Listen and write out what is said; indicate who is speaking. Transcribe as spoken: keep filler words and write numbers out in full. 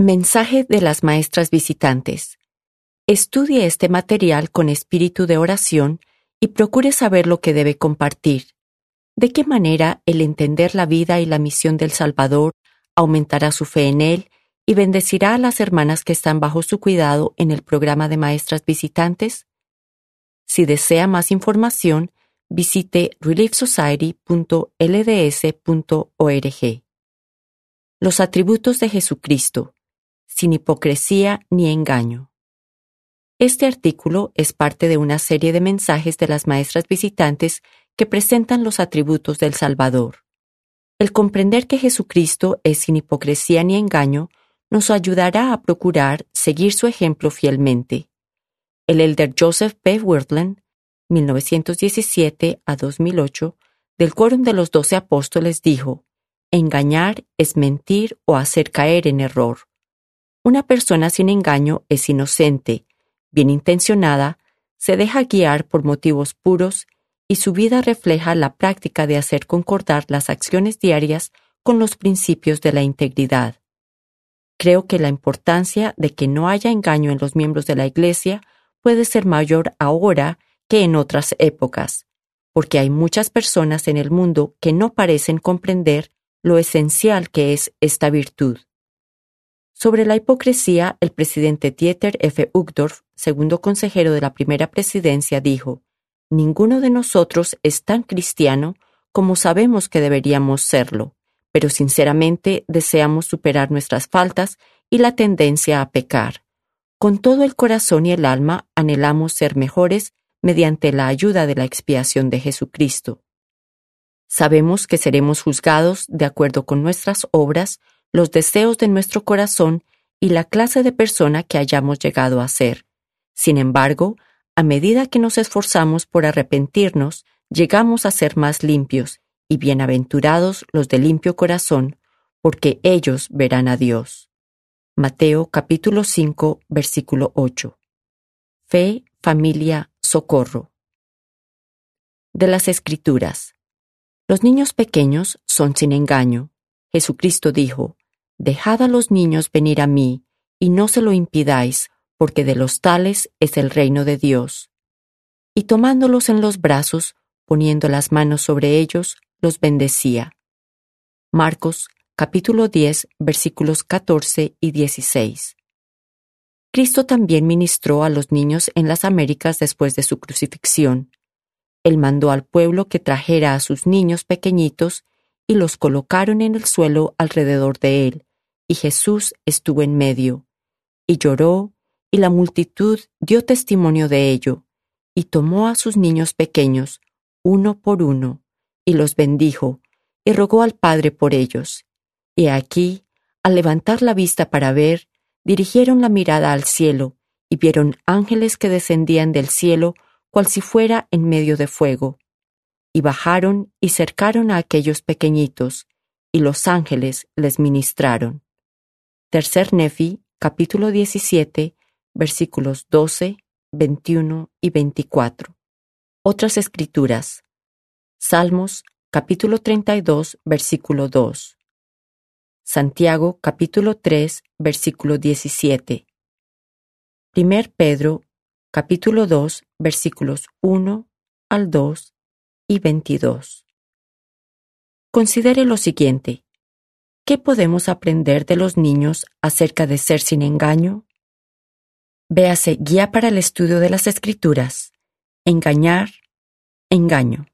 Speaker 1: Mensaje de las maestras visitantes. Estudie este material con espíritu de oración y procure saber lo que debe compartir. De qué manera el entender la vida y la misión del Salvador aumentará su fe en Él y bendecirá a las hermanas que están bajo su cuidado en el programa de maestras visitantes. Si desea más información, visite relief society punto l d s punto org. Los atributos de Jesucristo, sin hipocresía ni engaño. Este artículo es parte de una serie de mensajes de las maestras visitantes que presentan los atributos del Salvador. El comprender que Jesucristo es sin hipocresía ni engaño nos ayudará a procurar seguir su ejemplo fielmente. El elder Joseph P. Wirthlin, mil novecientos diecisiete a dos mil ocho, del Quórum de los Doce Apóstoles, dijo: engañar es mentir o hacer caer en error. Una persona sin engaño es inocente, bien intencionada, se deja guiar por motivos puros y su vida refleja la práctica de hacer concordar las acciones diarias con los principios de la integridad. Creo que la importancia de que no haya engaño en los miembros de la Iglesia puede ser mayor ahora que en otras épocas, porque hay muchas personas en el mundo que no parecen comprender lo esencial que es esta virtud. Sobre la hipocresía, el presidente Dieter F. Uchtdorf, segundo consejero de la primera presidencia, dijo: ninguno de nosotros es tan cristiano como sabemos que deberíamos serlo, pero sinceramente deseamos superar nuestras faltas y la tendencia a pecar. Con todo el corazón y el alma anhelamos ser mejores mediante la ayuda de la expiación de Jesucristo. Sabemos que seremos juzgados de acuerdo con nuestras obras, los deseos de nuestro corazón y la clase de persona que hayamos llegado a ser. Sin embargo, a medida que nos esforzamos por arrepentirnos, llegamos a ser más limpios, y bienaventurados los de limpio corazón, porque ellos verán a Dios. Mateo capítulo cinco, versículo ocho. Fe, familia, socorro. De las Escrituras. Los niños pequeños son sin engaño. Jesucristo dijo: dejad a los niños venir a mí, y no se lo impidáis, porque de los tales es el reino de Dios. Y tomándolos en los brazos, poniendo las manos sobre ellos, los bendecía. Marcos, capítulo diez, versículos catorce y dieciséis. Cristo también ministró a los niños en las Américas después de su crucifixión. Él mandó al pueblo que trajera a sus niños pequeñitos y los colocaron en el suelo alrededor de él, y Jesús estuvo en medio, y lloró, y la multitud dio testimonio de ello, y tomó a sus niños pequeños, uno por uno, y los bendijo, y rogó al Padre por ellos. Y aquí, al levantar la vista para ver, dirigieron la mirada al cielo, y vieron ángeles que descendían del cielo, cual si fuera en medio de fuego. Y bajaron y cercaron a aquellos pequeñitos, y los ángeles les ministraron. Tercer Nefi, capítulo diecisiete, versículos doce, veintiuno y veinticuatro. Otras Escrituras. Salmos, capítulo treinta y dos, versículo dos. Santiago, capítulo tres, versículo diecisiete. Primer Pedro, capítulo dos, versículos uno al dos y veintidós. Considere lo siguiente. ¿Qué podemos aprender de los niños acerca de ser sin engaño? Véase Guía para el Estudio de las Escrituras. Engañar, engaño.